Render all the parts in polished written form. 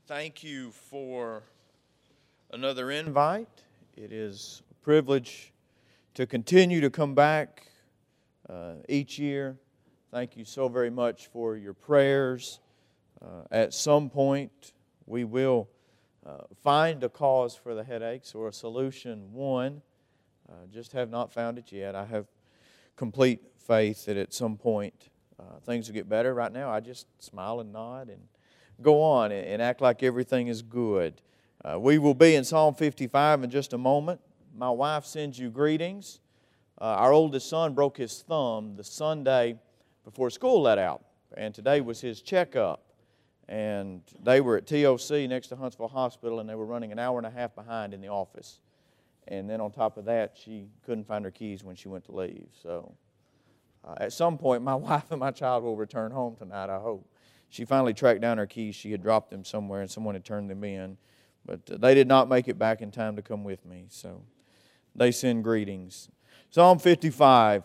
Thank you for another invite. It is a privilege to continue to come back each year. Thank you so very much for your prayers. At some point, we will find a cause for the headaches or a solution. Just have not found it yet. I have complete faith that at some point things will get better. Right now, I just smile and nod and go on and act like everything is good. We will be in Psalm 55 in just a moment. My wife sends you greetings. Our oldest son broke his thumb the Sunday before school let out, and today was his checkup. And they were at TOC next to Huntsville Hospital, and they were running an hour and a half behind in the office. And then on top of that, she couldn't find her keys when she went to leave. So at some point, my wife and my child will return home tonight, I hope. She finally tracked down her keys. She had dropped them somewhere, and someone had turned them in. But they did not make it back in time to come with me. So they send greetings. Psalm 55.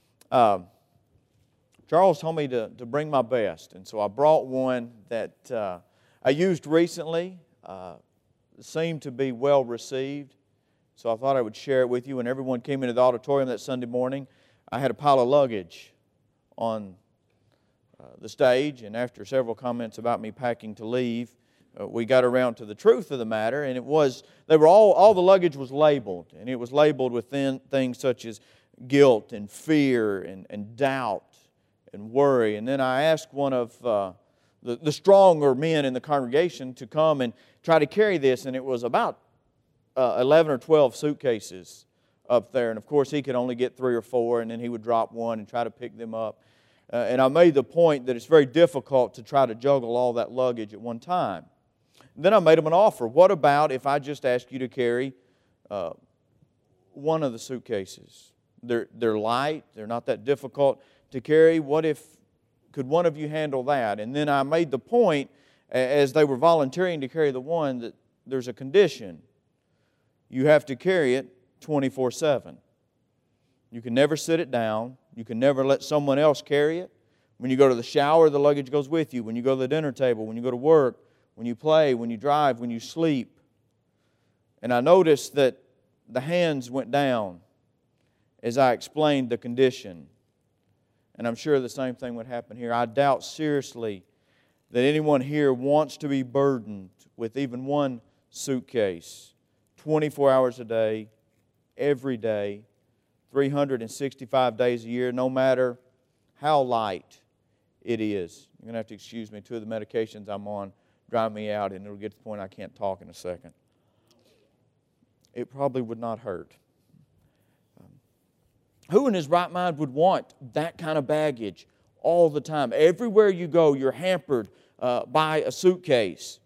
Charles told me to bring my best. And so I brought one that I used recently. Seemed to be well received. So I thought I would share it with you. When everyone came into the auditorium that Sunday morning, I had a pile of luggage on the stage, and after several comments about me packing to leave, we got around to the truth of the matter, and all the luggage was labeled, and it was labeled with things such as guilt and fear and doubt and worry. And then I asked one of the stronger men in the congregation to come and try to carry this, and it was about 11 or 12 suitcases up there, and of course he could only get 3 or 4, and then he would drop one and try to pick them up. And I made the point that it's very difficult to try to juggle all that luggage at one time. And then I made him an offer. What about if I just ask you to carry one of the suitcases? They're light. They're not that difficult to carry. Could one of you handle that? And then I made the point, as they were volunteering to carry the one, that there's a condition. You have to carry it 24/7. You can never sit it down. You can never let someone else carry it. When you go to the shower, the luggage goes with you. When you go to the dinner table, when you go to work, when you play, when you drive, when you sleep. And I noticed that the hands went down as I explained the condition. And I'm sure the same thing would happen here. I doubt seriously that anyone here wants to be burdened with even one suitcase 24 hours a day, every day, 365 days a year, no matter how light it is. You're going to have to excuse me. 2 of the medications I'm on drive me out, and it'll get to the point I can't talk in a second. It probably would not hurt. Who in his right mind would want that kind of baggage all the time? Everywhere you go, you're hampered by a suitcase.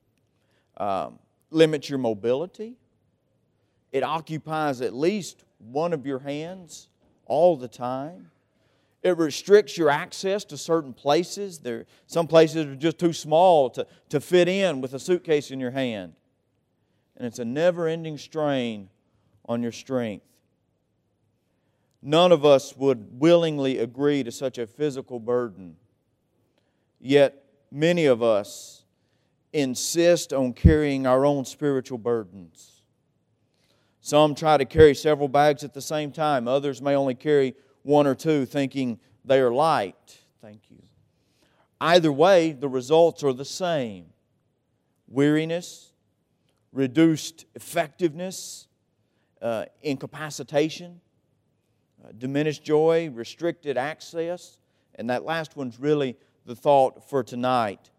Limits your mobility. It occupies at least one of your hands all the time. It restricts your access to certain places. Some places are just too small to fit in with a suitcase in your hand. And it's a never-ending strain on your strength. None of us would willingly agree to such a physical burden. Yet many of us insist on carrying our own spiritual burdens. Some try to carry several bags at the same time. Others may only carry 1 or 2, thinking they are light. Thank you. Either way, the results are the same. Weariness, reduced effectiveness, incapacitation, diminished joy, restricted access. And that last one's really the thought for tonight.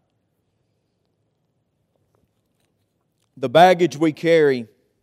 The baggage we carry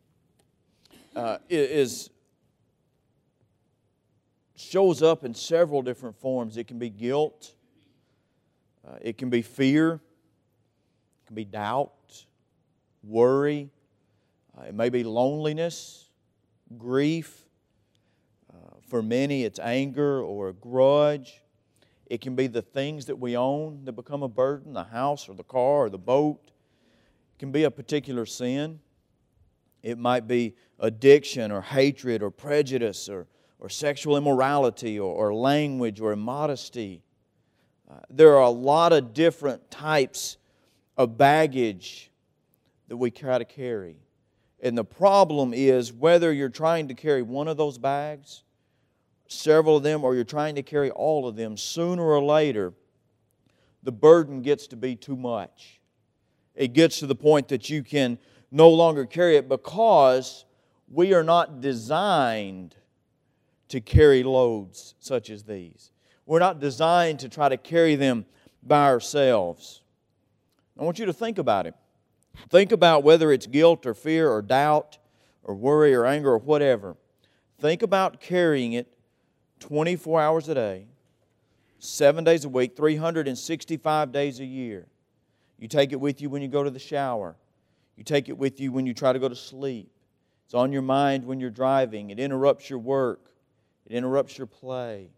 shows up in several different forms. It can be guilt. It can be fear. It can be doubt, worry. It may be loneliness, grief. For many, it's anger or a grudge. It can be the things that we own that become a burden, the house or the car or the boat. It can be a particular sin. It might be addiction or hatred or prejudice or sexual immorality or language or immodesty. There are a lot of different types of baggage that we try to carry. And the problem is whether you're trying to carry one of those bags, several of them, or you're trying to carry all of them, sooner or later, the burden gets to be too much. It gets to the point that you can no longer carry it because we are not designed to carry loads such as these. We're not designed to try to carry them by ourselves. I want you to think about it. Think about whether it's guilt or fear or doubt or worry or anger or whatever. Think about carrying it 24 hours a day, 7 days a week, 365 days a year. You take it with you when you go to the shower. You take it with you when you try to go to sleep. It's on your mind when you're driving. It interrupts your work. It interrupts your play.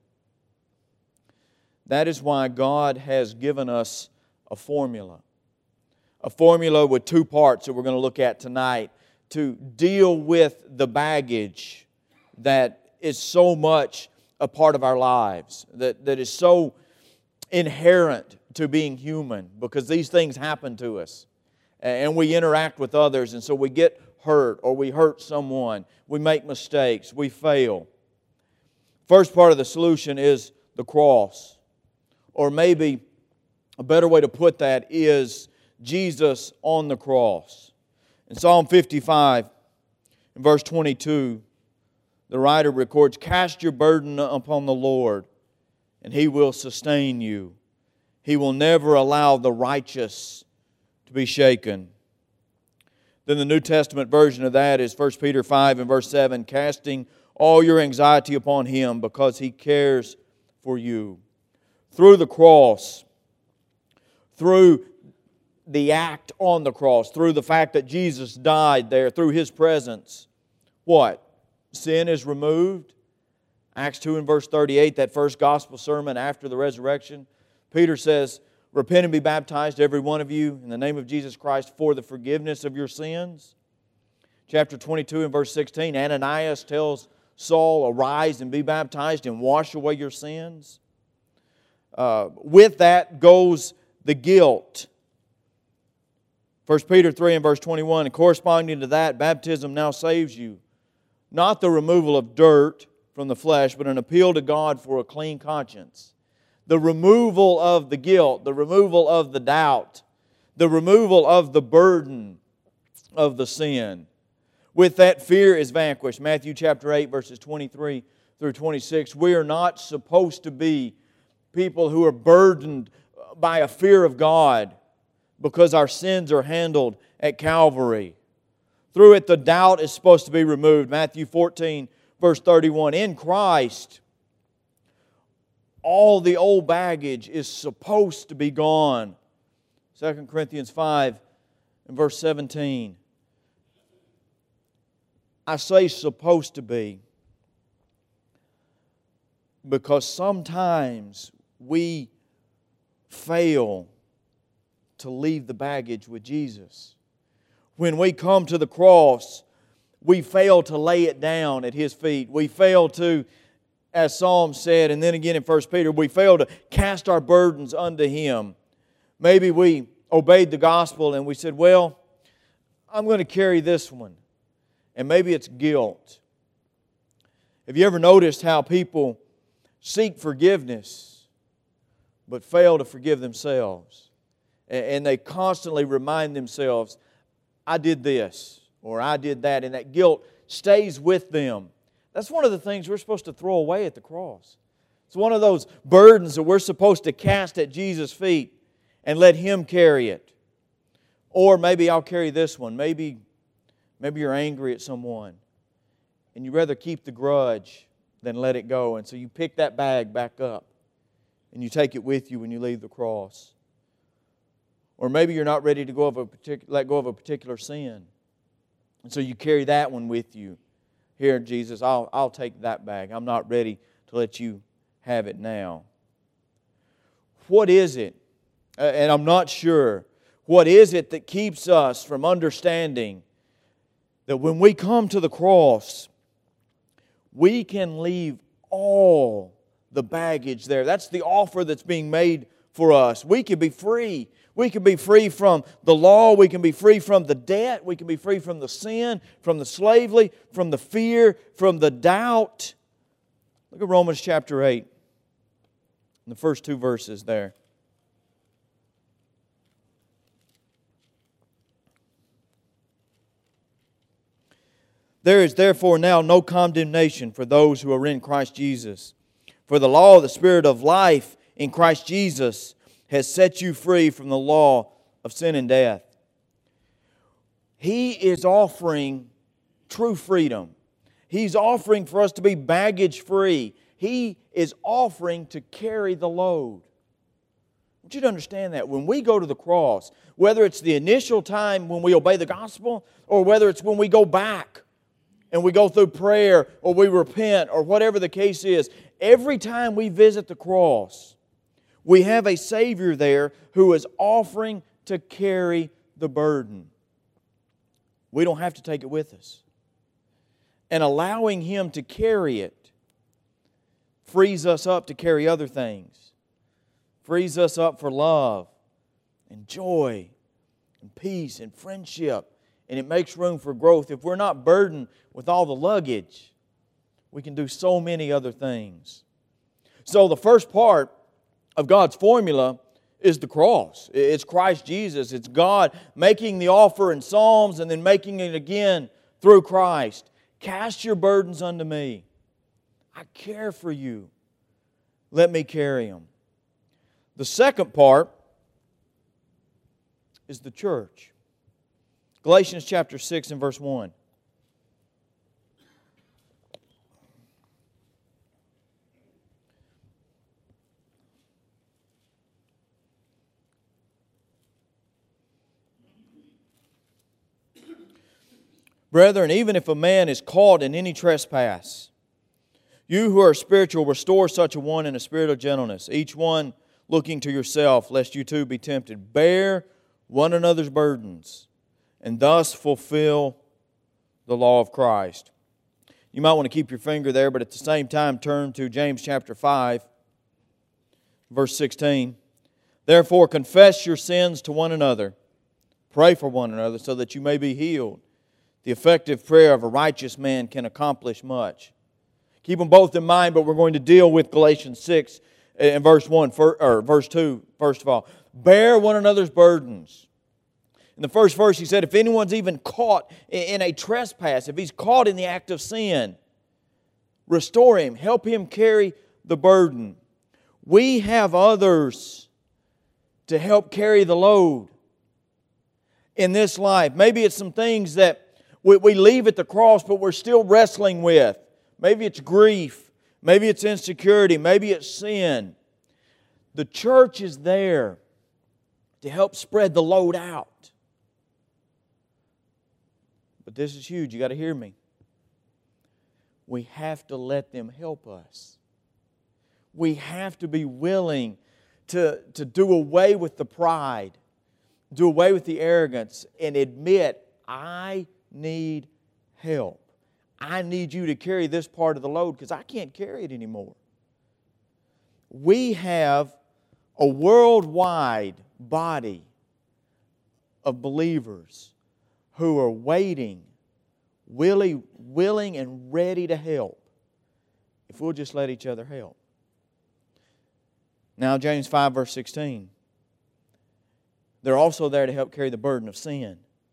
That is why God has given us a formula. A formula with two parts that we're going to look at tonight to deal with the baggage that is so much a part of our lives, that is so inherent to being human, because these things happen to us. And we interact with others, and so we get hurt or we hurt someone. We make mistakes. We fail. First part of the solution is the cross. Or maybe a better way to put that is Jesus on the cross. In Psalm 55, in verse 22, the writer records, "Cast your burden upon the Lord, and He will sustain you. He will never allow the righteous to be shaken." Then the New Testament version of that is 1 Peter 5 and verse 7, "Casting all your anxiety upon Him because He cares for you." Through the cross, through the act on the cross, through the fact that Jesus died there, through His presence, what? Sin is removed. Acts 2 and verse 38, that first gospel sermon after the resurrection, Peter says, "Repent and be baptized, every one of you, in the name of Jesus Christ for the forgiveness of your sins." Chapter 22 and verse 16, Ananias tells Saul, "Arise and be baptized and wash away your sins." With that goes the guilt. 1 Peter 3 and verse 21, and corresponding to that, baptism now saves you. Not the removal of dirt from the flesh, but an appeal to God for a clean conscience. The removal of the guilt, the removal of the doubt, the removal of the burden of the sin. With that, fear is vanquished. Matthew chapter 8, verses 23 through 26. We are not supposed to be people who are burdened by a fear of God because our sins are handled at Calvary. Through it, the doubt is supposed to be removed. Matthew 14, verse 31. In Christ, all the old baggage is supposed to be gone. 2 Corinthians 5 and verse 17. I say supposed to be because sometimes we fail to leave the baggage with Jesus. When we come to the cross, we fail to lay it down at His feet. We fail to, as Psalm said, and then again in 1 Peter, we fail to cast our burdens unto Him. Maybe we obeyed the gospel and we said, well, I'm going to carry this one. And maybe it's guilt. Have you ever noticed how people seek forgiveness but fail to forgive themselves? And they constantly remind themselves, I did this or I did that, and that guilt stays with them. That's one of the things we're supposed to throw away at the cross. It's one of those burdens that we're supposed to cast at Jesus' feet and let Him carry it. Or maybe I'll carry this one. Maybe you're angry at someone and you'd rather keep the grudge than let it go. And so you pick that bag back up and you take it with you when you leave the cross. Or maybe you're not ready to let go of a particular sin. And so you carry that one with you. Here, Jesus, I'll take that bag. I'm not ready to let you have it now. What is it? And I'm not sure. What is it that keeps us from understanding that when we come to the cross, we can leave all the baggage there? That's the offer that's being made for us. We can be free. We can be free from the law. We can be free from the debt. We can be free from the sin, from the slavery, from the fear, from the doubt. Look at Romans chapter 8, the first 2 verses there. There is therefore now no condemnation for those who are in Christ Jesus. For the law of the Spirit of life in Christ Jesus has set you free from the law of sin and death. He is offering true freedom. He's offering for us to be baggage free. He is offering to carry the load. I want you to understand that when we go to the cross, whether it's the initial time when we obey the gospel or whether it's when we go back and we go through prayer or we repent or whatever the case is, every time we visit the cross, we have a Savior there who is offering to carry the burden. We don't have to take it with us. And allowing Him to carry it frees us up to carry other things. Frees us up for love and joy and peace and friendship. And it makes room for growth. If we're not burdened with all the luggage, we can do so many other things. So the first part of God's formula is the cross. It's Christ Jesus. It's God making the offer in Psalms and then making it again through Christ. Cast your burdens unto me. I care for you. Let me carry them. The second part is the church. Galatians chapter 6 and verse 1. Brethren, even if a man is caught in any trespass, you who are spiritual, restore such a one in a spirit of gentleness, each one looking to yourself, lest you too be tempted. Bear one another's burdens, and thus fulfill the law of Christ. You might want to keep your finger there, but at the same time turn to James chapter 5, verse 16. Therefore confess your sins to one another, pray for one another, so that you may be healed. The effective prayer of a righteous man can accomplish much. Keep them both in mind, but we're going to deal with Galatians 6 and verse 2, first of all. Bear one another's burdens. In the first verse, he said, if anyone's even caught in a trespass, if he's caught in the act of sin, restore him, help him carry the burden. We have others to help carry the load in this life. Maybe it's some things that we leave at the cross, but we're still wrestling with. Maybe it's grief. Maybe it's insecurity. Maybe it's sin. The church is there to help spread the load out. But this is huge. You got to hear me. We have to let them help us. We have to be willing to do away with the pride, do away with the arrogance, and admit, I need help. I need you to carry this part of the load because I can't carry it anymore. We have a worldwide body of believers who are waiting, willing and ready to help if we'll just let each other help. Now James 5 verse 16. They're also there to help carry the burden of sin.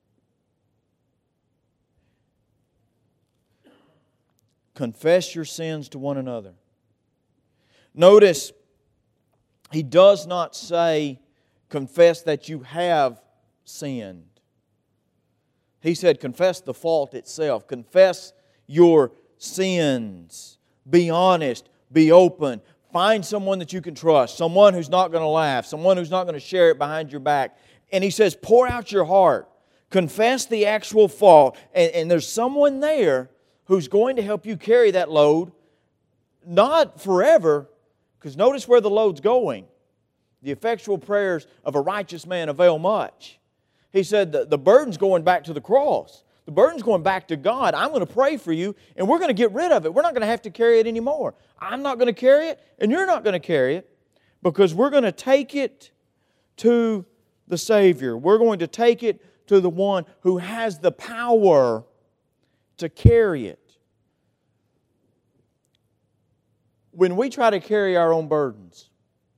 Confess your sins to one another. Notice, he does not say, confess that you have sinned. He said, confess the fault itself. Confess your sins. Be honest. Be open. Find someone that you can trust. Someone who's not going to laugh. Someone who's not going to share it behind your back. And he says, pour out your heart. Confess the actual fault. And there's someone there who's going to help you carry that load, not forever, because notice where the load's going. The effectual prayers of a righteous man avail much. He said the burden's going back to the cross. The burden's going back to God. I'm going to pray for you, and we're going to get rid of it. We're not going to have to carry it anymore. I'm not going to carry it, and you're not going to carry it, because we're going to take it to the Savior. We're going to take it to the one who has the power to carry it. When we try to carry our own burdens,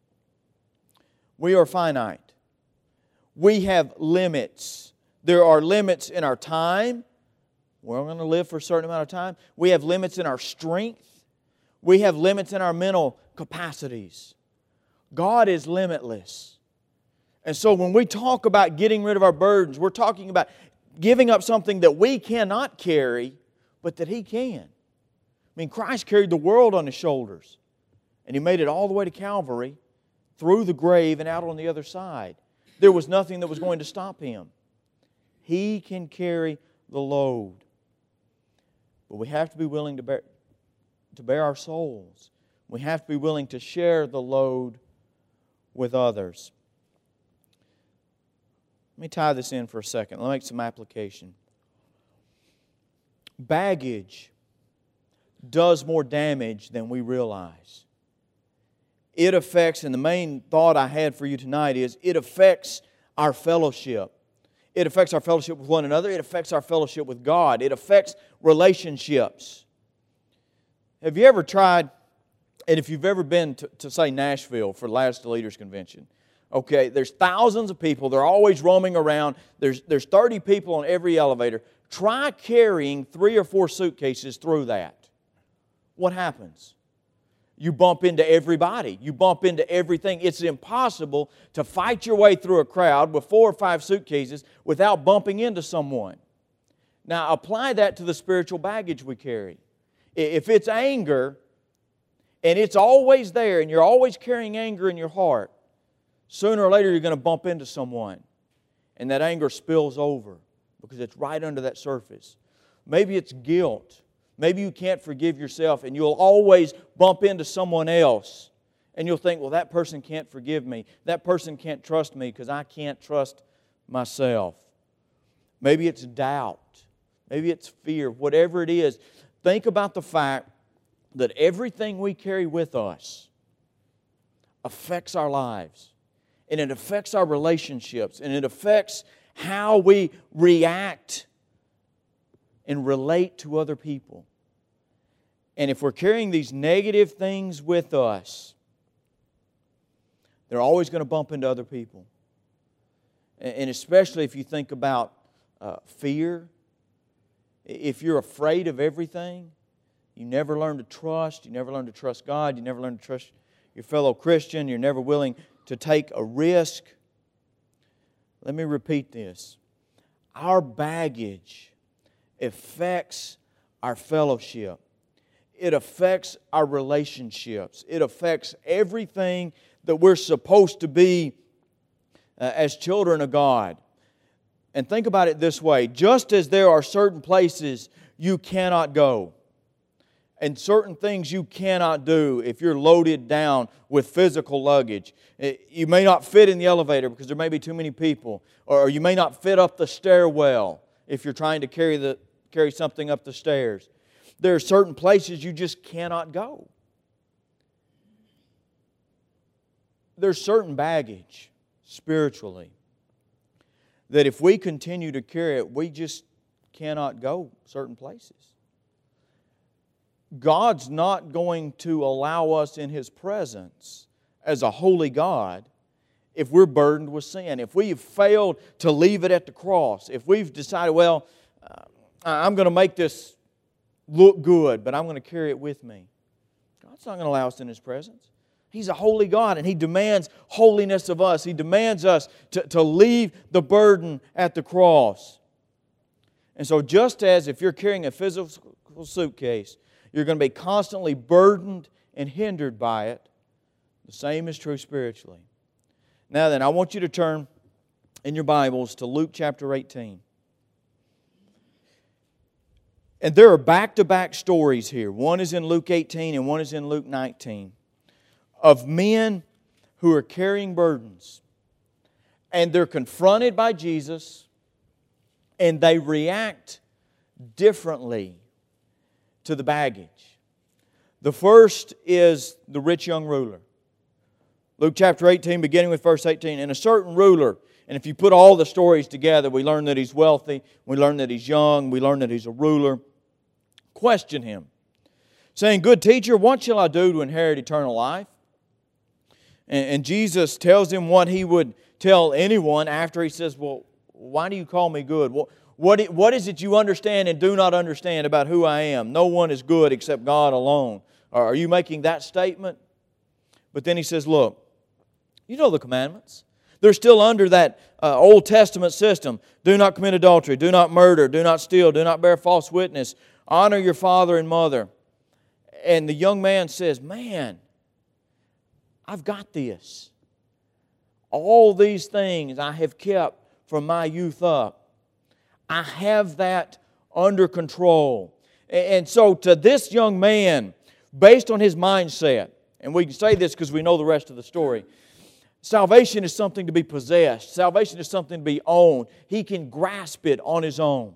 we are finite. We have limits. There are limits in our time. We're going to live for a certain amount of time. We have limits in our strength. We have limits in our mental capacities. God is limitless. And so when we talk about getting rid of our burdens, we're talking about giving up something that we cannot carry, but that He can. I mean, Christ carried the world on His shoulders. And He made it all the way to Calvary, through the grave and out on the other side. There was nothing that was going to stop Him. He can carry the load. But we have to be willing to bear our souls. We have to be willing to share the load with others. Let me tie this in for a second. Let me make some application. Baggage does more damage than we realize. It affects, and the main thought I had for you tonight is, it affects our fellowship. It affects our fellowship with one another. It affects our fellowship with God. It affects relationships. Have you ever tried, and if you've ever been to say, Nashville for Last Leaders Convention, okay, there's thousands of people. They're always roaming around. There's 30 people on every elevator. Try carrying 3 or 4 suitcases through that. What happens? You bump into everybody. You bump into everything. It's impossible to fight your way through a crowd with 4 or 5 suitcases without bumping into someone. Now, apply that to the spiritual baggage we carry. If it's anger, and it's always there, and you're always carrying anger in your heart, sooner or later you're going to bump into someone. And that anger spills over because it's right under that surface. Maybe it's guilt. Maybe you can't forgive yourself, and you'll always bump into someone else. And you'll think, well, that person can't forgive me. That person can't trust me because I can't trust myself. Maybe it's doubt. Maybe it's fear. Whatever it is, think about the fact that everything we carry with us affects our lives. And it affects our relationships. And it affects how we react and relate to other people. And if we're carrying these negative things with us, they're always going to bump into other people. And especially if you think about fear. If you're afraid of everything, you never learn to trust. You never learn to trust God. You never learn to trust your fellow Christian. You're never willing to take a risk. Let me repeat this. Our baggage affects our fellowship. It affects our relationships. It affects everything that we're supposed to be as children of God. And think about it this way. Just as there are certain places you cannot go, and certain things you cannot do if you're loaded down with physical luggage. You may not fit in the elevator because there may be too many people. Or you may not fit up the stairwell if you're trying to carry something up the stairs. There are certain places you just cannot go. There's certain baggage spiritually that if we continue to carry it, we just cannot go certain places. God's not going to allow us in His presence as a holy God if we're burdened with sin. If we've failed to leave it at the cross. If we've decided, well, I'm going to make this look good, but I'm going to carry it with me. God's not going to allow us in His presence. He's a holy God, and He demands holiness of us. He demands us to leave the burden at the cross. And so just as if you're carrying a physical suitcase, you're going to be constantly burdened and hindered by it, the same is true spiritually. Now then, I want you to turn in your Bibles to Luke chapter 18. And there are back-to-back stories here. One is in Luke 18 and one is in Luke 19 of men who are carrying burdens. And they're confronted by Jesus and they react differently to the baggage. The first is the rich young ruler. Luke chapter 18, beginning with verse 18. And a certain ruler And if you put all the stories together, we learn that he's wealthy, we learn that he's young, we learn that he's a ruler. Question him, saying, "Good teacher, what shall I do to inherit eternal life?" And Jesus tells him what he would tell anyone after he says, "Well, why do you call me good? What is it you understand and do not understand about who I am? No one is good except God alone." Are you making that statement? But then he says, look, you know the commandments. They're still under that Old Testament system. Do not commit adultery. Do not murder. Do not steal. Do not bear false witness. Honor your father and mother. And the young man says, man, I've got this. All these things I have kept from my youth up. I have that under control. And so to this young man, based on his mindset, and we can say this because we know the rest of the story, salvation is something to be possessed. Salvation is something to be owned. He can grasp it on his own.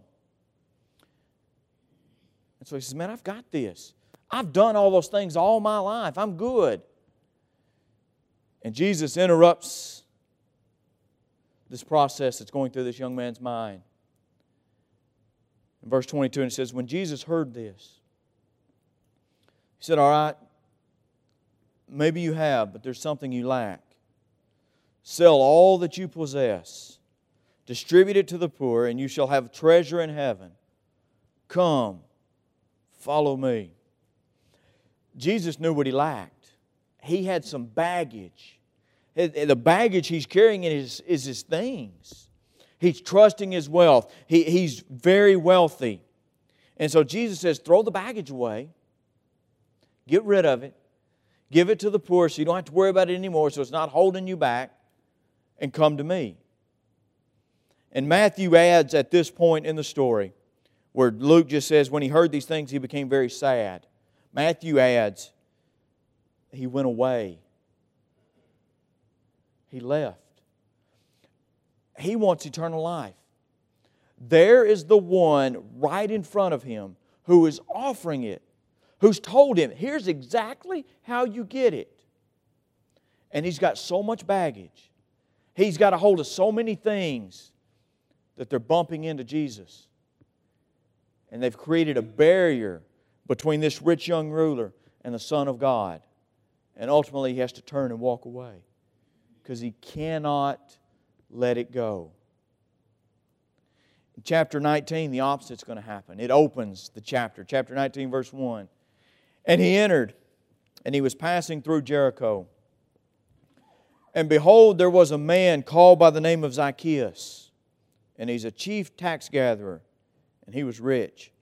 And so he says, man, I've got this. I've done all those things all my life. I'm good. And Jesus interrupts this process that's going through this young man's mind. In verse 22, and it says, when Jesus heard this, he said, all right, maybe you have, but there's something you lack. Sell all that you possess, distribute it to the poor, and you shall have treasure in heaven. Come, follow me. Jesus knew what he lacked. He had some baggage. The baggage he's carrying is his things. He's trusting his wealth. He's very wealthy. And so Jesus says, throw the baggage away. Get rid of it. Give it to the poor so you don't have to worry about it anymore, so it's not holding you back. And come to me. And Matthew adds at this point in the story, where Luke just says, when he heard these things, he became very sad. Matthew adds, he went away. He left. He wants eternal life. There is the one right in front of him who is offering it, who's told him, here's exactly how you get it. And he's got so much baggage. He's got a hold of so many things that they're bumping into Jesus. And they've created a barrier between this rich young ruler and the Son of God. And ultimately he has to turn and walk away because he cannot let it go. In chapter 19, the opposite's going to happen. It opens the chapter. Chapter 19, verse 1. And he entered, and he was passing through Jericho. And behold, there was a man called by the name of Zacchaeus. And he's a chief tax gatherer. And he was rich.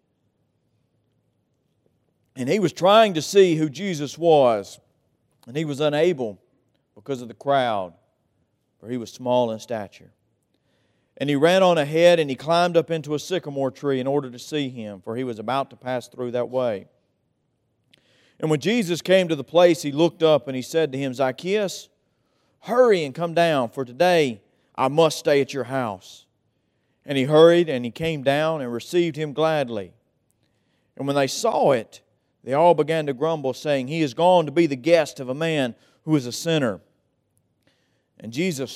And he was trying to see who Jesus was. And he was unable because of the crowd, for he was small in stature. And he ran on ahead and he climbed up into a sycamore tree in order to see him, for he was about to pass through that way. And when Jesus came to the place, he looked up and he said to him, Zacchaeus, hurry and come down, for today I must stay at your house. And he hurried and he came down and received him gladly. And when they saw it, they all began to grumble, saying, he is gone to be the guest of a man who is a sinner. And Jesus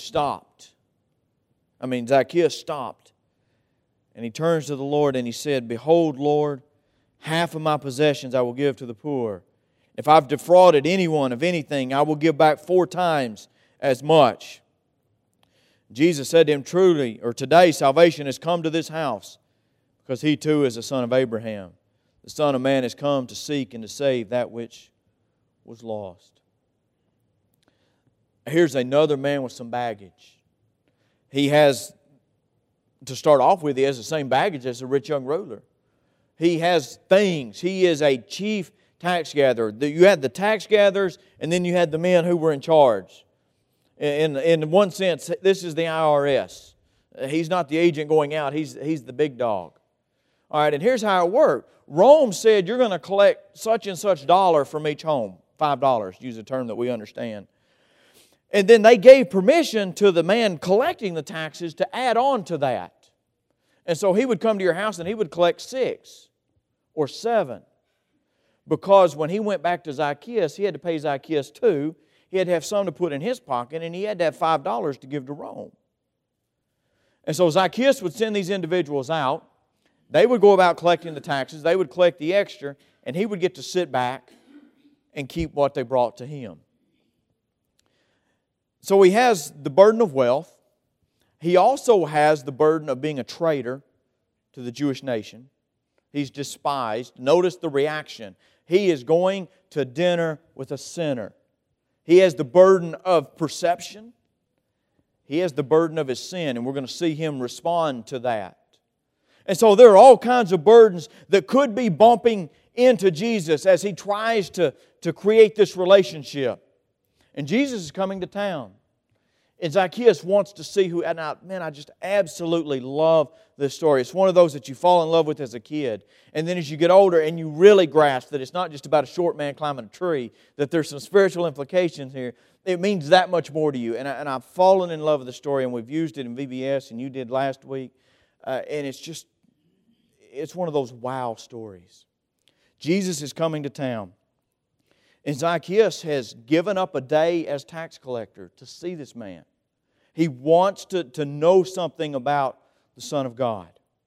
Zacchaeus stopped. And he turns to the Lord and he said, behold, Lord, half of my possessions I will give to the poor. If I've defrauded anyone of anything, I will give back 4 times as much. Jesus said to him, truly, or today salvation has come to this house, because he too is a son of Abraham. The Son of Man has come to seek and to save that which was lost. Here's another man with some baggage. He has, to start off with, he has the same baggage as the rich young ruler. He has things. He is a chief tax gatherer. You had the tax gatherers, and then you had the men who were in charge. In one sense, this is the IRS. He's not the agent going out. He's the big dog. All right, and here's how it worked. Rome said you're going to collect such and such dollar from each home. $5, use a term that we understand. And then they gave permission to the man collecting the taxes to add on to that. And so he would come to your house and he would collect 6 or 7. Because when he went back to Zacchaeus, he had to pay Zacchaeus 2. He had to have some to put in his pocket, and he had to have $5 to give to Rome. And so Zacchaeus would send these individuals out. They would go about collecting the taxes. They would collect the extra, and he would get to sit back and keep what they brought to him. So he has the burden of wealth. He also has the burden of being a traitor to the Jewish nation. He's despised. Notice the reaction. He is going to dinner with a sinner. He has the burden of perception. He has the burden of his sin, and we're going to see him respond to that. And so there are all kinds of burdens that could be bumping into Jesus as He tries to create this relationship. And Jesus is coming to town. And Zacchaeus wants to see who, and I just absolutely love this story. It's one of those that you fall in love with as a kid. And then as you get older and you really grasp that it's not just about a short man climbing a tree, that there's some spiritual implications here. It means that much more to you. And I've fallen in love with the story, and we've used it in VBS, and you did last week. And it's one of those wow stories. Jesus is coming to town. And Zacchaeus has given up a day as tax collector to see this man. He wants to know something about the Son of God.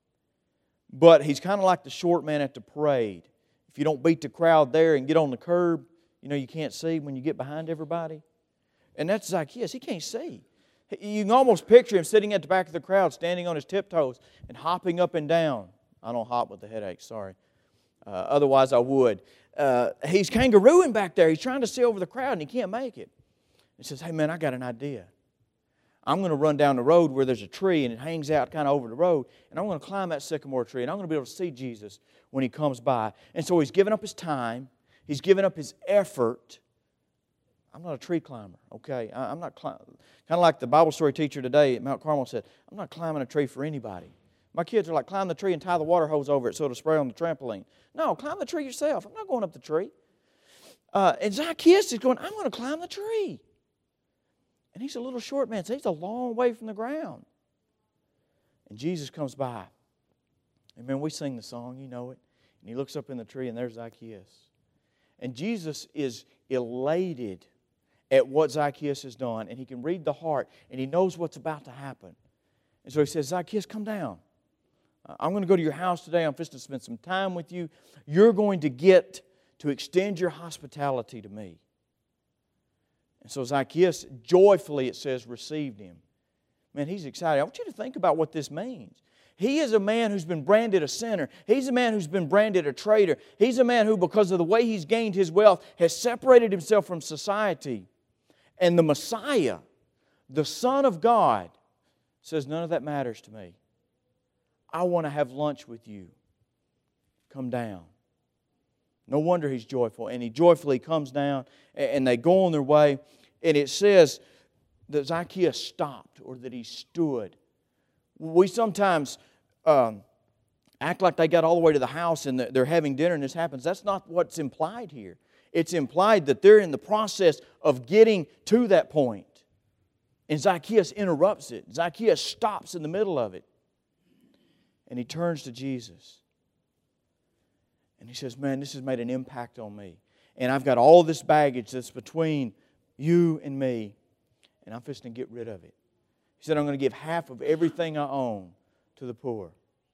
But he's kind of like the short man at the parade. If you don't beat the crowd there and get on the curb, you can't see when you get behind everybody. And that's Zacchaeus. He can't see. You can almost picture him sitting at the back of the crowd, standing on his tiptoes and hopping up and down. I don't hop with the headache, sorry. Otherwise I would. He's kangarooing back there. He's trying to see over the crowd and he can't make it. He says, hey man, I got an idea. I'm going to run down the road where there's a tree and it hangs out kind of over the road, and I'm going to climb that sycamore tree and I'm going to be able to see Jesus when He comes by. And so he's given up his time. He's given up his effort. I'm not a tree climber, okay? I'm not kind of like the Bible story teacher today at Mount Carmel said, I'm not climbing a tree for anybody. My kids are like, climb the tree and tie the water hose over it so it'll spray on the trampoline. No, climb the tree yourself. I'm not going up the tree. And Zacchaeus is going, I'm going to climb the tree. And he's a little short man, so he's a long way from the ground. And Jesus comes by. And man, we sing the song, you know it. And He looks up in the tree and there's Zacchaeus. And Jesus is elated at what Zacchaeus has done. And He can read the heart and He knows what's about to happen. And so He says, Zacchaeus, come down. I'm going to go to your house today. I'm fixing to spend some time with you. You're going to get to extend your hospitality to me. And so Zacchaeus joyfully, it says, received Him. Man, he's excited. I want you to think about what this means. He is a man who's been branded a sinner. He's a man who's been branded a traitor. He's a man who, because of the way he's gained his wealth, has separated himself from society. And the Messiah, the Son of God, says, none of that matters to me. I want to have lunch with you. Come down. No wonder he's joyful. And he joyfully comes down, and they go on their way. And it says that Zacchaeus stopped, or that he stood. We sometimes act like they got all the way to the house and they're having dinner and this happens. That's not what's implied here. It's implied that they're in the process of getting to that point. And Zacchaeus interrupts it. Zacchaeus stops in the middle of it. And he turns to Jesus. And he says, man, this has made an impact on me. And I've got all this baggage that's between you and me. And I'm fixing to get rid of it. He said, I'm going to give half of everything I own to the poor.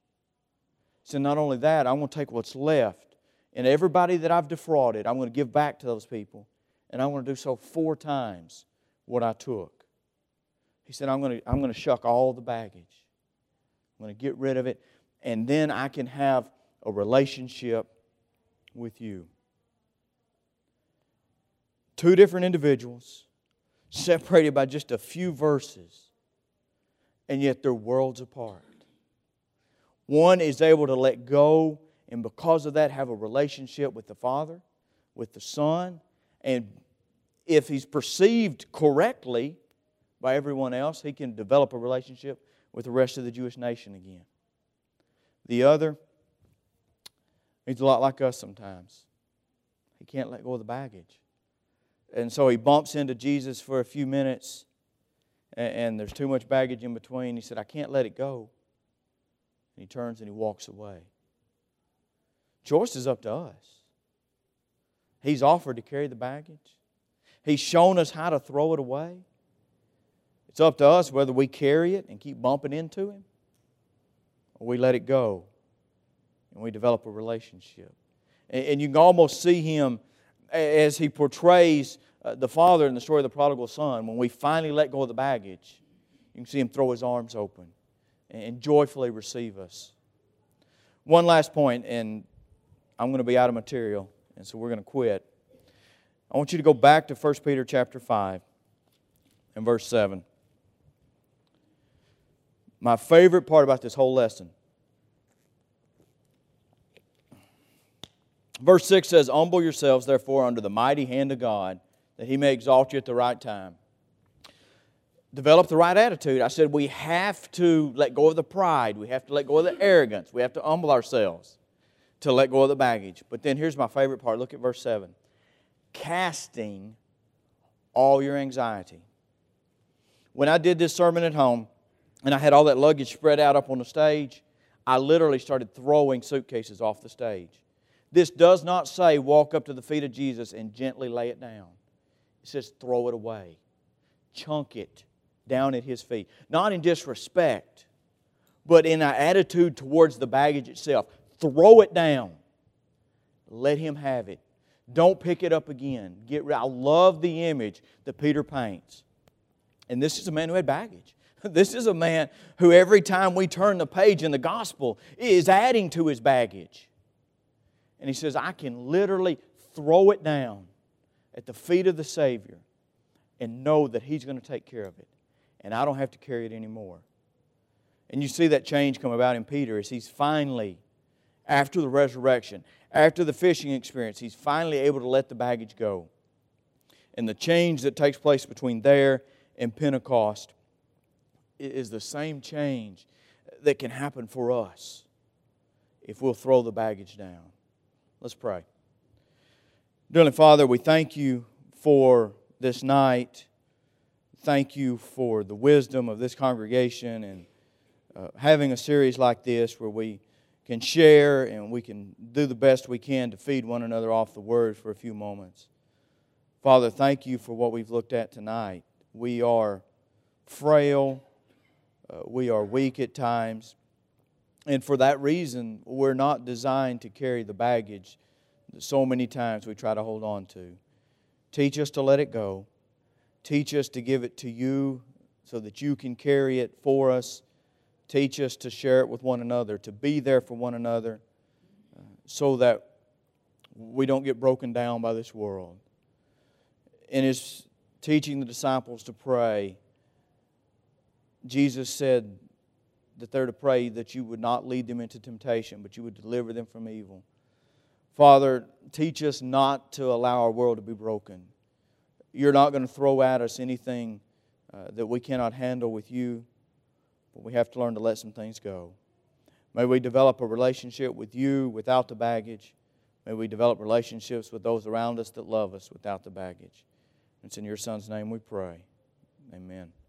He said, not only that, I'm going to take what's left. And everybody that I've defrauded, I'm going to give back to those people. And I'm going to do so 4 times what I took. He said, I'm going to shuck all the baggage. I'm going to get rid of it. And then I can have a relationship with you. 2 different individuals, separated by just a few verses, and yet they're worlds apart. One is able to let go, and because of that have a relationship with the Father, with the Son, and if he's perceived correctly by everyone else, he can develop a relationship with the rest of the Jewish nation again. The other, he's a lot like us sometimes. He can't let go of the baggage. And so he bumps into Jesus for a few minutes, and there's too much baggage in between. He said, I can't let it go. And he turns and he walks away. Choice is up to us. He's offered to carry the baggage. He's shown us how to throw it away. It's up to us whether we carry it and keep bumping into Him, or we let it go and we develop a relationship. And you can almost see Him as He portrays the father in the story of the prodigal son. When we finally let go of the baggage, you can see Him throw His arms open and joyfully receive us. One last point, and I'm going to be out of material, and so we're going to quit. I want you to go back to 1 Peter chapter 5 and verse 7. My favorite part about this whole lesson. Verse 6 says, "Humble yourselves, therefore, under the mighty hand of God, that He may exalt you at the right time." Develop the right attitude. I said we have to let go of the pride. We have to let go of the arrogance. We have to humble ourselves to let go of the baggage. But then here's my favorite part. Look at verse 7. Casting all your anxiety. When I did this sermon at home, and I had all that luggage spread out up on the stage, I literally started throwing suitcases off the stage. This does not say walk up to the feet of Jesus and gently lay it down. It says throw it away. Chunk it down at His feet. Not in disrespect, but in an attitude towards the baggage itself. Throw it down. Let Him have it. Don't pick it up again. I love the image that Peter paints. And this is a man who had baggage. This is a man who every time we turn the page in the gospel is adding to his baggage. And he says, I can literally throw it down at the feet of the Savior and know that He's going to take care of it. And I don't have to carry it anymore. And you see that change come about in Peter as he's finally, after the resurrection, after the fishing experience, he's finally able to let the baggage go. And the change that takes place between there and Pentecost is the same change that can happen for us if we'll throw the baggage down. Let's pray. Dear Father, we thank You for this night. Thank You for the wisdom of this congregation and having a series like this where we can share and we can do the best we can to feed one another off the Word for a few moments. Father, thank You for what we've looked at tonight. We are frail. We are weak at times. And for that reason, we're not designed to carry the baggage that so many times we try to hold on to. Teach us to let it go. Teach us to give it to You so that You can carry it for us. Teach us to share it with one another, to be there for one another so that we don't get broken down by this world. In His teaching the disciples to pray, Jesus said that they're to pray that You would not lead them into temptation, but You would deliver them from evil. Father, teach us not to allow our world to be broken. You're not going to throw at us anything that we cannot handle with You, but we have to learn to let some things go. May we develop a relationship with You without the baggage. May we develop relationships with those around us that love us without the baggage. It's in Your Son's name we pray. Amen.